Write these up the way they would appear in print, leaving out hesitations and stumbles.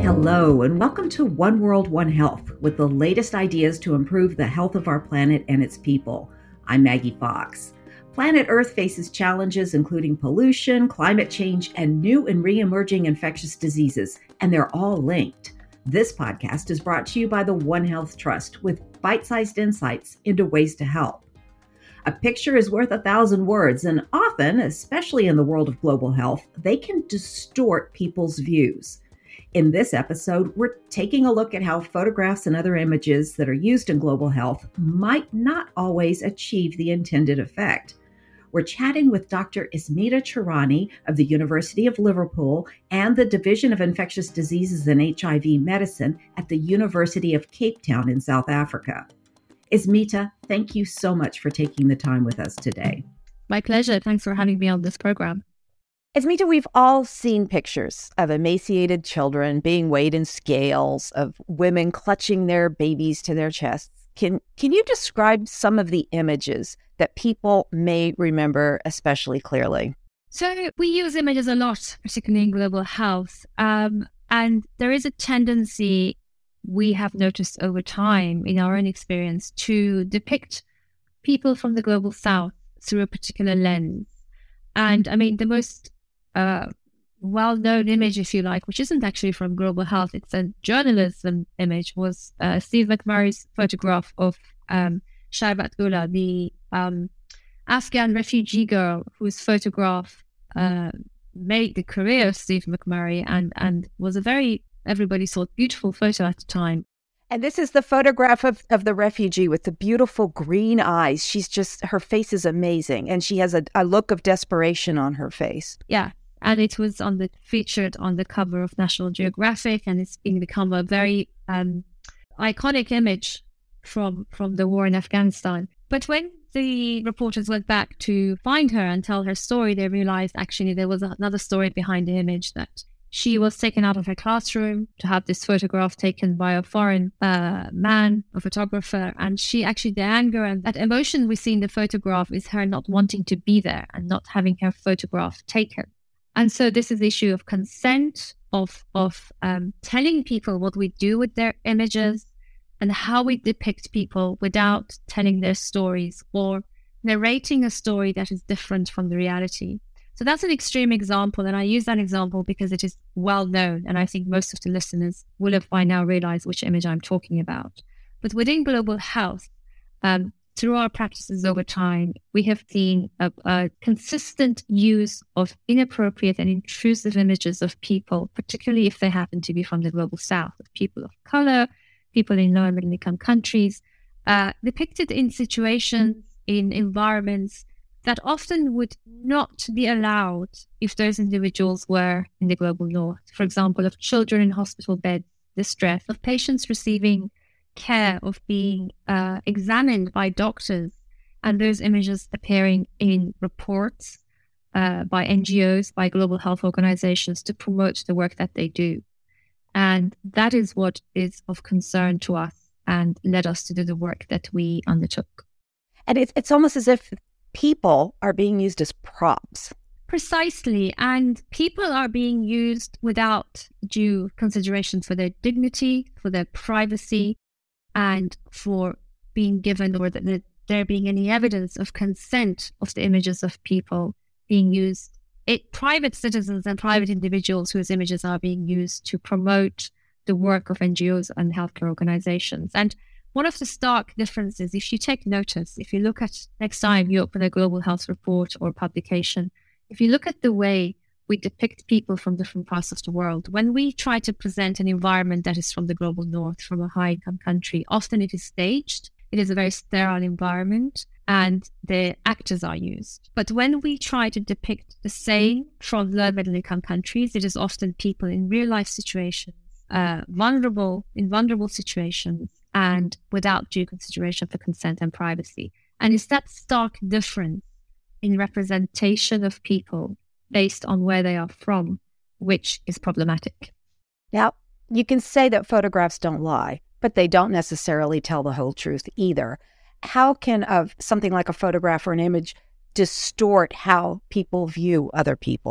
Hello, and welcome to One World, One Health, with the latest ideas to improve the health of our planet and its people. I'm Maggie Fox. Planet Earth faces challenges including pollution, climate change, and new and re-emerging infectious diseases, and they're all linked. This podcast is brought to you by the One Health Trust with bite-sized insights into ways to help. A picture is worth 1,000 words, and often, especially in the world of global health, they can distort people's views. In this episode, we're taking a look at how photographs and other images that are used in global health might not always achieve the intended effect. We're chatting with Dr. Ismita Charani of the University of Liverpool and the Division of Infectious Diseases and HIV Medicine at the University of Cape Town in South Africa. Ismita, thank you so much for taking the time with us today. My pleasure. Thanks for having me on this program. Ismita, we've all seen pictures of emaciated children being weighed in scales, of women clutching their babies to their chests. Can you describe some of the images that people may remember especially clearly? So we use images a lot, particularly in global health. And there is a tendency we have noticed over time in our own experience to depict people from the global south through a particular lens. And I mean, the most well-known image, if you like, which isn't actually from global health, it's a journalism image, was Steve McMurray's photograph of Shaibat Gula, the Afghan refugee girl whose photograph made the career of Steve McMurray and was a very, everybody thought, beautiful photo at the time. And this is the photograph of the refugee with the beautiful green eyes. Her face is amazing. And she has a look of desperation on her face. Yeah. And it was featured on the cover of National Geographic, and it's become a very iconic image from the war in Afghanistan. But when the reporters went back to find her and tell her story, they realized actually there was another story behind the image, that she was taken out of her classroom to have this photograph taken by a foreign man, a photographer. And the anger and that emotion we see in the photograph is her not wanting to be there and not having her photograph taken. And so this is the issue of consent, of telling people what we do with their images and how we depict people without telling their stories or narrating a story that is different from the reality. So that's an extreme example, and I use that example because it is well known, and I think most of the listeners will have by now realized which image I'm talking about. But within global health, through our practices over time, we have seen a consistent use of inappropriate and intrusive images of people, particularly if they happen to be from the global south, of people of color, people in low and middle income countries, depicted in situations, in environments that often would not be allowed if those individuals were in the global north. For example, of children in hospital beds, distress, of patients receiving care, of being examined by doctors, and those images appearing in reports by NGOs, by global health organizations to promote the work that they do. And that is what is of concern to us and led us to do the work that we undertook. And it's almost as if people are being used as props. Precisely. And people are being used without due consideration for their dignity, for their privacy, and for being given or that there being any evidence of consent of the images of people being used. Private citizens and private individuals whose images are being used to promote the work of NGOs and healthcare organizations. And one of the stark differences, if you take notice, if you look at next time you open a global health report or publication, if you look at the way we depict people from different parts of the world, when we try to present an environment that is from the global north, from a high-income country, often it is staged. It is a very sterile environment and the actors are used. But when we try to depict the same from low and middle-income countries, it is often people in real-life situations, vulnerable situations, and without due consideration for consent and privacy. And it's that stark difference in representation of people based on where they are from, which is problematic. Now, you can say that photographs don't lie, but they don't necessarily tell the whole truth either. How can something like a photograph or an image distort how people view other people?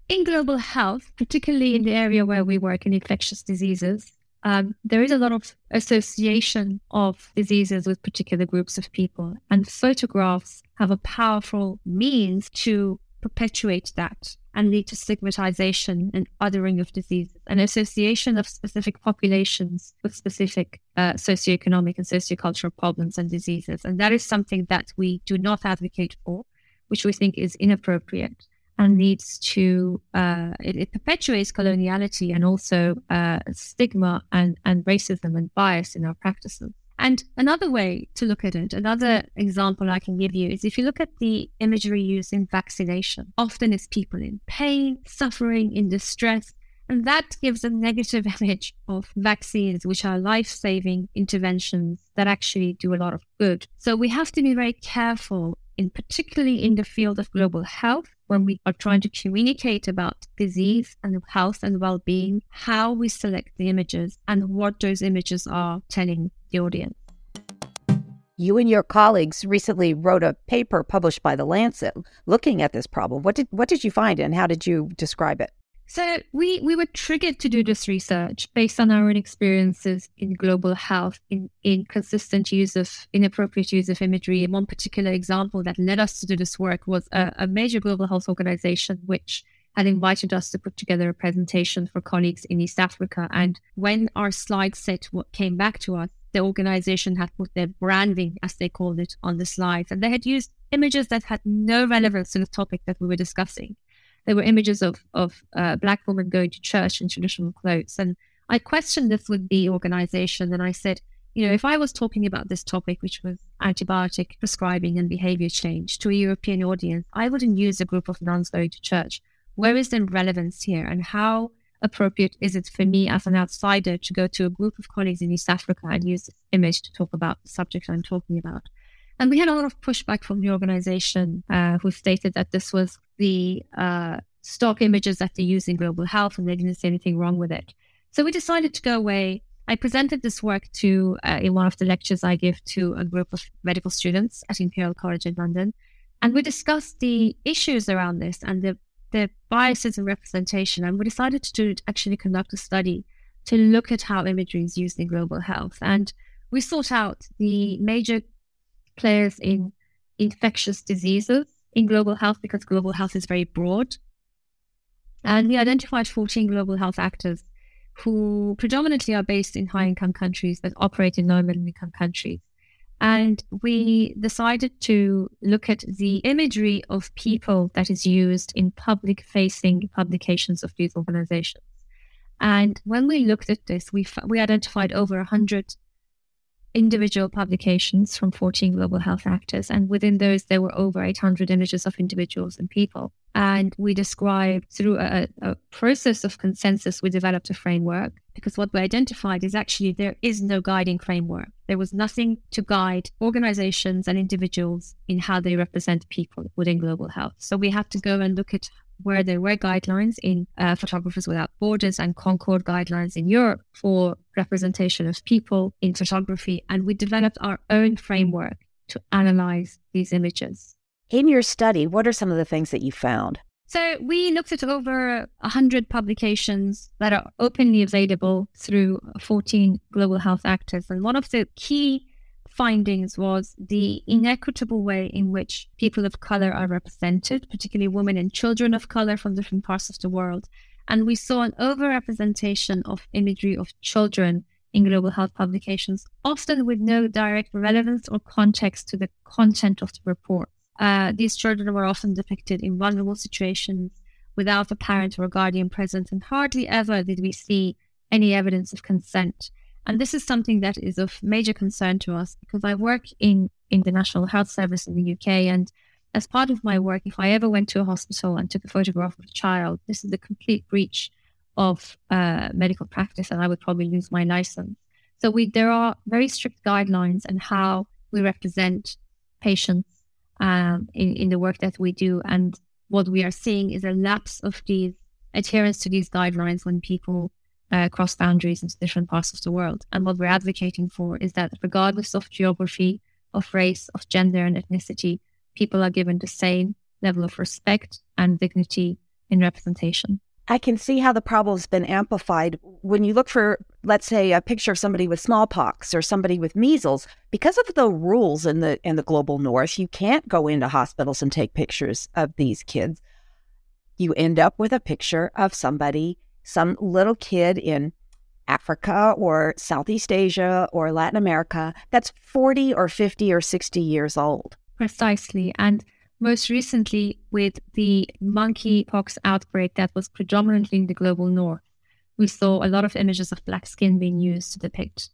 in global health, particularly in the area where we work in infectious diseases, there is a lot of association of diseases with particular groups of people, and photographs have a powerful means to perpetuate that and lead to stigmatization and othering of diseases, an association of specific populations with specific socioeconomic and sociocultural problems and diseases. And that is something that we do not advocate for, which we think is inappropriate and leads to, it perpetuates coloniality and also stigma and racism and bias in our practices. And another way to look at it, another example I can give you is if you look at the imagery used in vaccination, often it's people in pain, suffering, in distress, and that gives a negative image of vaccines, which are life-saving interventions that actually do a lot of good. So we have to be very careful, particularly in the field of global health, when we are trying to communicate about disease and health and well-being, how we select the images and what those images are telling the audience. You and your colleagues recently wrote a paper published by The Lancet looking at this problem. What did you find and how did you describe it? So we were triggered to do this research based on our own experiences in global health, in inappropriate use of imagery. And one particular example that led us to do this work was a major global health organization which had invited us to put together a presentation for colleagues in East Africa. And when our slide set came back to us, the organization had put their branding, as they called it, on the slides. And they had used images that had no relevance to the topic that we were discussing. There were images of Black women going to church in traditional clothes. And I questioned this with the organization. And I said, if I was talking about this topic, which was antibiotic prescribing and behavior change, to a European audience, I wouldn't use a group of nuns going to church. Where is the relevance here? And how appropriate is it for me as an outsider to go to a group of colleagues in East Africa and use this image to talk about the subject I'm talking about? And we had a lot of pushback from the organization who stated that this was the stock images that they use in global health and they didn't see anything wrong with it. So we decided to go away. I presented this work in one of the lectures I give to a group of medical students at Imperial College in London. And we discussed the issues around this and the biases and representation. And we decided to actually conduct a study to look at how imagery is used in global health. And we sought out the major players in infectious diseases in global health, because global health is very broad. And we identified 14 global health actors who predominantly are based in high-income countries but operate in low-middle-income countries. And we decided to look at the imagery of people that is used in public-facing publications of these organizations. And when we looked at this, we identified over 100 individual publications from 14 global health actors. And within those, there were over 800 images of individuals and people. And we described through a process of consensus, we developed a framework, because what we identified is actually there is no guiding framework. There was nothing to guide organizations and individuals in how they represent people within global health. So we had to go and look at where there were guidelines in Photographers Without Borders and Concord guidelines in Europe for representation of people in photography. And we developed our own framework to analyze these images. In your study, what are some of the things that you found? So we looked at over 100 publications that are openly available through 14 global health actors. And one of the key findings was the inequitable way in which people of color are represented, particularly women and children of color from different parts of the world. And we saw an overrepresentation of imagery of children in global health publications, often with no direct relevance or context to the content of the report. These children were often depicted in vulnerable situations without a parent or guardian present, and hardly ever did we see any evidence of consent. And this is something that is of major concern to us, because I work in the National Health Service in the UK. And as part of my work, if I ever went to a hospital and took a photograph of a child, this is a complete breach of medical practice, and I would probably lose my license. So there are very strict guidelines on how we represent patients in the work that we do. And what we are seeing is a lapse of these adherence to these guidelines when people cross boundaries into different parts of the world. And what we're advocating for is that regardless of geography, of race, of gender and ethnicity, people are given the same level of respect and dignity in representation. I can see how the problem's been amplified when you look for, let's say, a picture of somebody with smallpox or somebody with measles. Because of the rules in the global north, you can't go into hospitals and take pictures of these kids. You end up with a picture of somebody, some little kid in Africa or Southeast Asia or Latin America that's 40 or 50 or 60 years old. Precisely. And most recently, with the monkeypox outbreak that was predominantly in the global north, we saw a lot of images of black skin being used to depict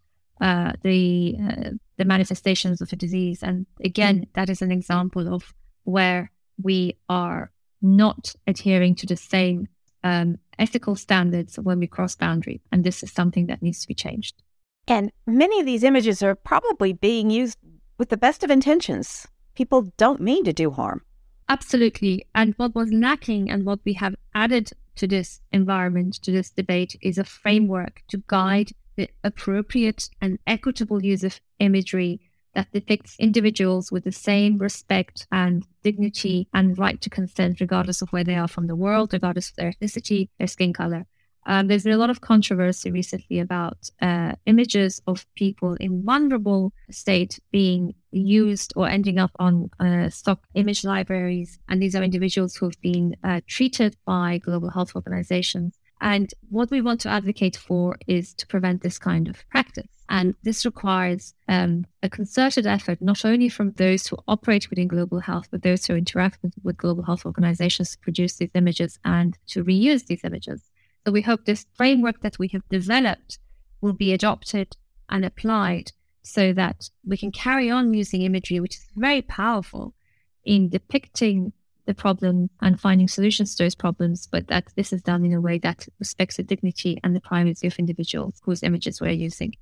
the manifestations of the disease. And again, that is an example of where we are not adhering to the same ethical standards when we cross boundary. And this is something that needs to be changed. And many of these images are probably being used with the best of intentions. People don't mean to do harm. Absolutely. And what was lacking and what we have added to this environment, to this debate, is a framework to guide the appropriate and equitable use of imagery that depicts individuals with the same respect and dignity and right to consent, regardless of where they are from the world, regardless of their ethnicity, their skin color. There's been a lot of controversy recently about images of people in vulnerable state being used or ending up on stock image libraries. And these are individuals who've been treated by global health organizations. And what we want to advocate for is to prevent this kind of practice. And this requires a concerted effort, not only from those who operate within global health, but those who interact with global health organizations to produce these images and to reuse these images. So we hope this framework that we have developed will be adopted and applied so that we can carry on using imagery, which is very powerful in depicting the problem and finding solutions to those problems, but that this is done in a way that respects the dignity and the privacy of individuals whose images we're using.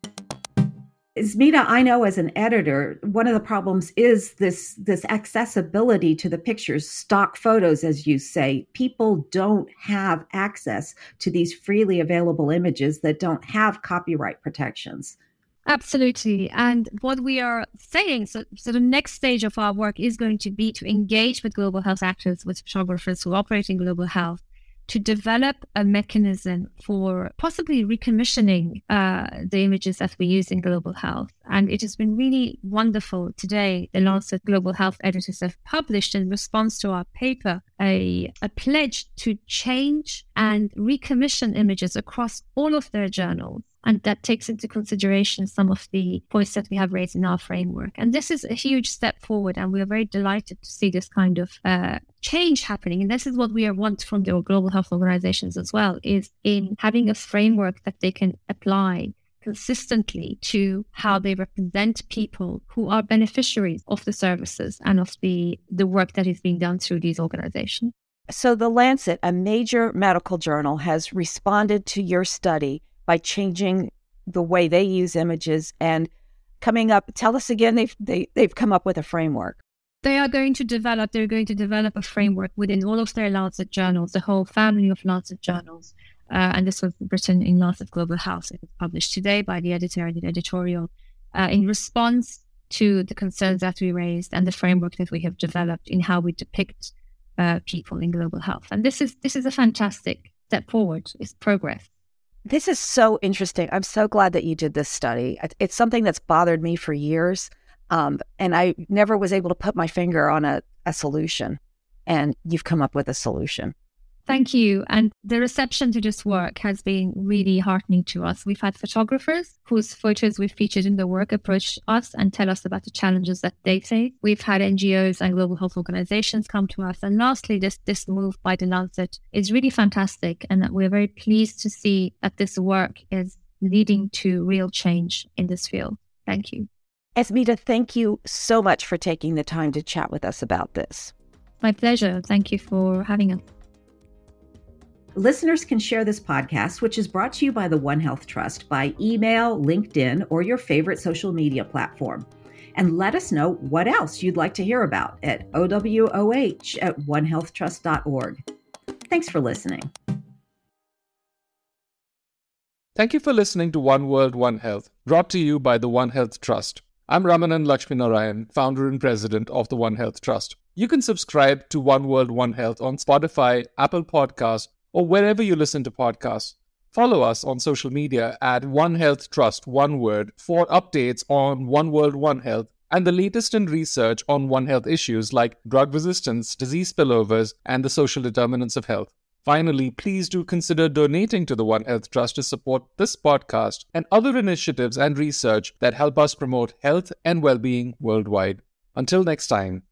Smita, I know as an editor, one of the problems is this accessibility to the pictures, stock photos, as you say. People don't have access to these freely available images that don't have copyright protections. Absolutely. And what we are saying, so the next stage of our work is going to be to engage with global health actors, with photographers who operate in global health, to develop a mechanism for possibly recommissioning the images that we use in global health. And it has been really wonderful today. The Lancet Global Health editors have published in response to our paper a pledge to change and recommission images across all of their journals. And that takes into consideration some of the points that we have raised in our framework. And this is a huge step forward. And we are very delighted to see this kind of change happening. And this is what we want from the global health organizations as well, is in having a framework that they can apply consistently to how they represent people who are beneficiaries of the services and of the work that is being done through these organizations. So the Lancet, a major medical journal, has responded to your study by changing the way they use images and coming up. Tell us again, they've come up with a framework. They're going to develop a framework within all of their Lancet journals, the whole family of Lancet journals. And this was written in Lancet Global Health. It was published today by the editor and the editorial in response to the concerns that we raised and the framework that we have developed in how we depict people in global health. And this is a fantastic step forward. It's progress. This is so interesting. I'm so glad that you did this study. It's something that's bothered me for years, and I never was able to put my finger on a solution, and you've come up with a solution. Thank you. And the reception to this work has been really heartening to us. We've had photographers whose photos we've featured in the work approach us and tell us about the challenges that they face. We've had NGOs and global health organizations come to us. And lastly, this move by the Lancet is really fantastic. And that we're very pleased to see that this work is leading to real change in this field. Thank you. Smita, thank you so much for taking the time to chat with us about this. My pleasure. Thank you for having us. Listeners can share this podcast, which is brought to you by the One Health Trust, by email, LinkedIn, or your favorite social media platform. And let us know what else you'd like to hear about at owh@onehealthtrust.org. Thanks for listening. Thank you for listening to One World, One Health, brought to you by the One Health Trust. I'm Ramanan Lakshminarayan, founder and president of the One Health Trust. You can subscribe to One World, One Health on Spotify, Apple Podcasts, or wherever you listen to podcasts. Follow us on social media at One Health Trust, one word, for updates on One World, One Health and the latest in research on One Health issues like drug resistance, disease spillovers, and the social determinants of health. Finally, please do consider donating to the One Health Trust to support this podcast and other initiatives and research that help us promote health and well-being worldwide. Until next time.